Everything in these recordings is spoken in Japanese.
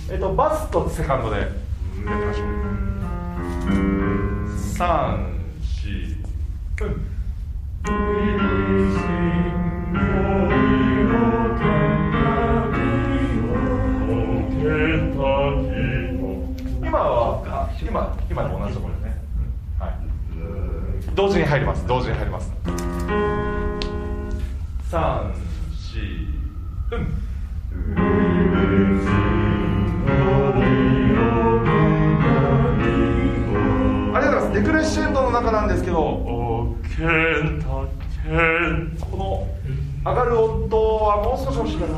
バスとセカンドでやってみましょう。3、4、今と同じところですね。はい。同時に入ります。同時に入ります。3、4、ありがとうございます。デクレッシェンドの中なんですけど、この上がる音はもう少し欲しいかな。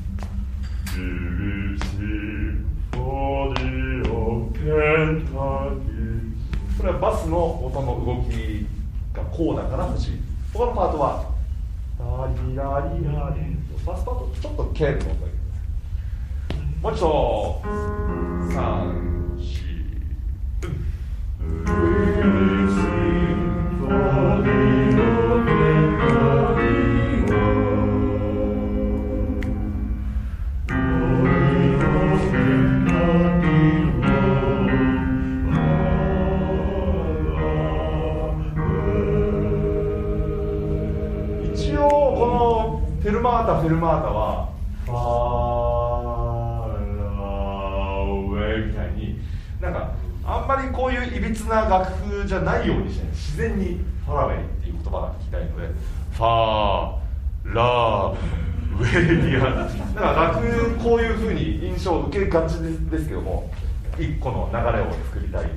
これはバスの音の動きがこうだから欲しい。他のパートはダリラリラリンとバスパートちょっと剣の音だけど、もう一度3、4、一応このフェルマータはファーラーウェイみたいになんかあんまりこういういびつな楽譜じゃないようにして自然にファラウェイっていう言葉が聞きたいのでファーラーウェイやだから楽譜こういう風に印象を受けがちですけども一個の流れを作りたい